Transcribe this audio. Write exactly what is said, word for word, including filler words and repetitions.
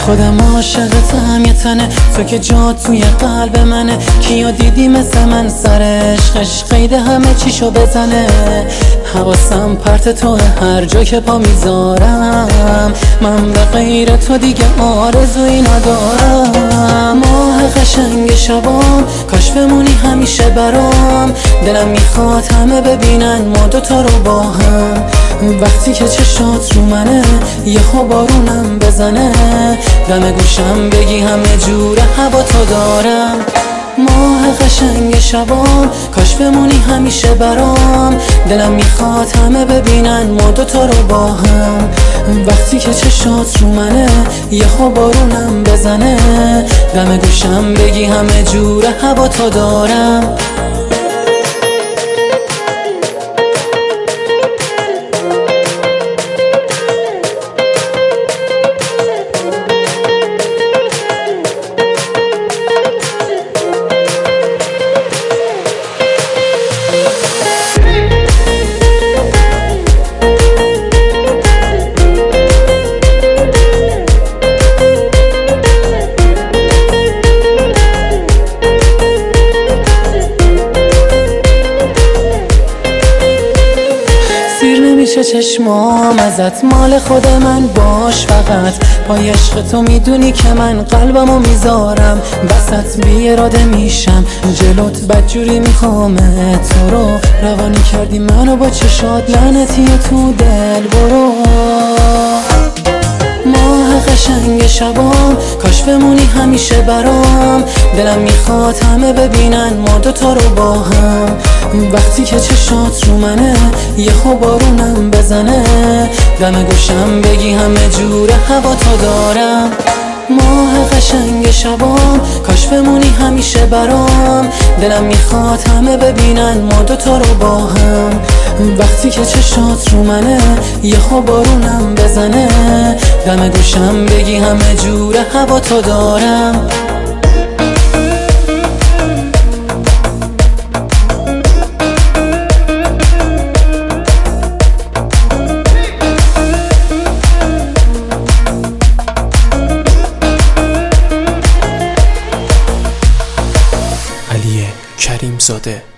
خودم عاشقتم یه تنه، تو که جا توی قلب منه. کیا دیدی مثل من سر عشقش قید همه چیشو بزنه. حواسم پرت تو هر جا که پا میذارم، من به غیر تو دیگه آرزویی ندارم. ماه قشنگ شبام کاش بمونی همیشه برام، دلم میخواد همه ببینن ما دوتا رو با هم. وقتی که چشات رو منه یهو بارونم بزنه، دم گوشم بگی همه جور هوا تو دارم. ماه قشنگ شبام کاش بمونی همیشه برام، دلم میخواد همه ببینن ما دوتا رو با هم. وقتی که چشات رو منه یهو بارونم بزنه، دم گوشم بگی همه جور هوا تو دارم. میشه چشمام ازت، مال خود من باش فقط. پای عشق تو میدونی که من قلبمو میذارم وسط، بی اراده میشم جلوت بدجوری میخوام تو رو. روانی کردی منو با چشات، لعنتی تو دل برو. ماه قشنگ شبام کاش بمونی همیشه برام، دلم میخواد همه ببینن ما دوتا رو با هم. وقتی که چشات رو منه یهو بارونم بزنه، دم گوشم بگی همه جور هوا تو دارم. ماه قشنگ شبام کاش بمونی همیشه برام، دلم میخواد همه ببینن ما دوتا رو با هم. وقتی که چشات رو منه یهو بارونم بزنه، دم گوشم بگی همه جور هوا تو دارم. علی کریم زاده.